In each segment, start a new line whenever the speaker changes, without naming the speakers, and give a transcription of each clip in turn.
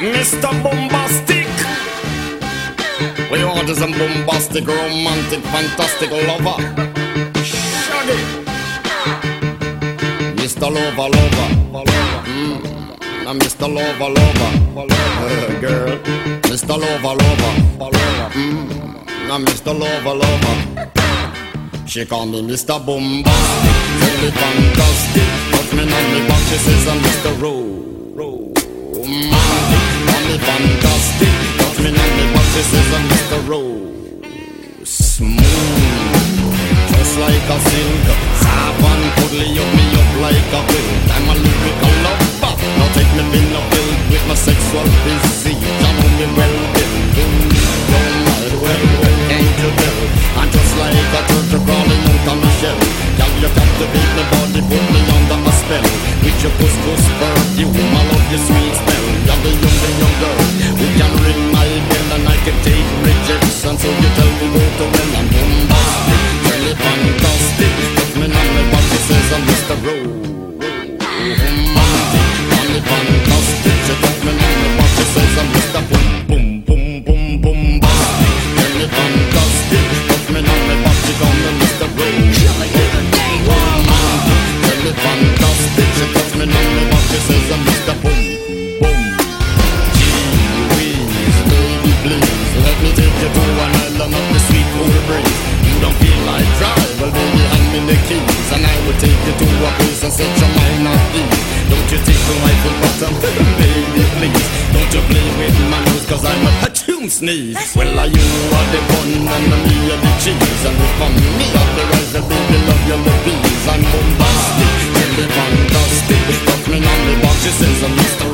Mr. Bombastic. We want is a bombastic, romantic, fantastic lover. Shaggy. Mr. Lover, lover. I'm Mr. Lover, lover. Girl. Mr. Lover, lover. I'm Mr. Lover, lover. She call me Mr. Bombastic, really fantastic. Touch me on me back, she says I'm Mr. Romantic. Call me fantastic. Touch me on me back, she says I'm Mr. Smooth, just like a silk. Soft and cuddly, up me up like a quilt. I'm a lyrical lover. Now take me in a build with my sexual physique. I know me well, don't mind, well, can't you tell? I'm just like a turtle crawling out of my shell. Girl, you captivate my body, put me under a spell. With your couscous perfume, I love your sweet smell. You're the young girl who can ring my bell, and I can take rejection. So you tell me go to well, I'm bombastic, really fantastic. Put me on my body, says I'm Mr. Romantic. Call me fantastic. She put me on my body, says I'm Mr. Bombastic, really fantastic. Put me on my body, call me Mr. Romantic, really fantastic. She put me on my body, says I'm Mr. Let me take you to an island of the sweet cool breeze. You don't feel like drive, well baby hand me the keys, and I will take you to a place and set your mind at ease. Don't you take the rifle bottom, baby please. Don't you play with my nose, cause I'm a tune sneeze. Well you are the bun and me are the cheese, and if I'm me are the rice, well baby love you the peas. I'm bombastic, really fantastic. Touch me on the box, she says I'm Mr.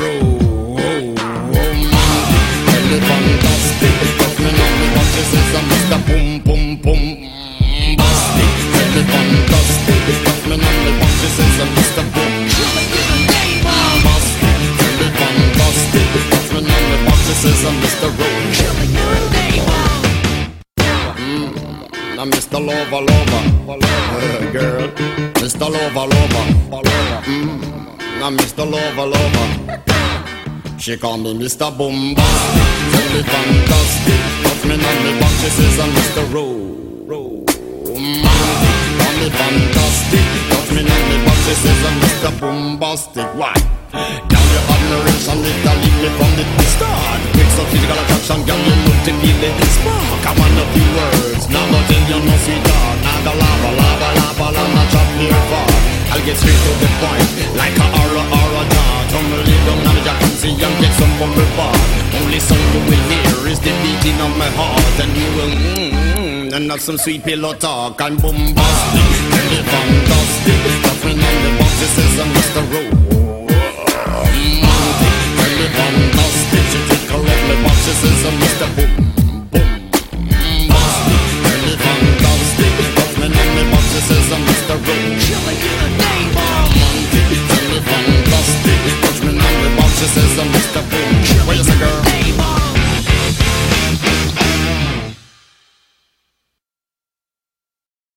Really fantastic. Touch me on the box, she says I'm Mr. Bombastic. Really fantastic. Touch me on the box, she says I'm Mr. Bombastic. Really fantastic. Touch me on the box, she says I'm Mr. I'm Mr. Lover, lover. Girl. Mr. Lover, lover. I'm Mr. Lover, lover. She call me Mr. Bombastic, really fantastic. Touch me on the back, she says I'm Mr. Romantic. Call me fantastic. Touch me on the back, she says I'm Mr. Bombastic. Why? Now your admiration, it can lead me from the start. Quick some physical attraction, girl, you know to feel it spark. I want a few words, now go tell you no sweetheart. Now go lava, not chop near far. I'll get straight to the point, like a aura dart. Tongue lay down on the jacuzzi and get some bumble bath. Only sound you will hear is the beating of my heart, and you will and have some sweet pillow talk. I'm bombastic, really fantastic. Touch me on the box, she says I'm Mr. Romantic, really fantastic. She take her off my box, she says I'm Mr.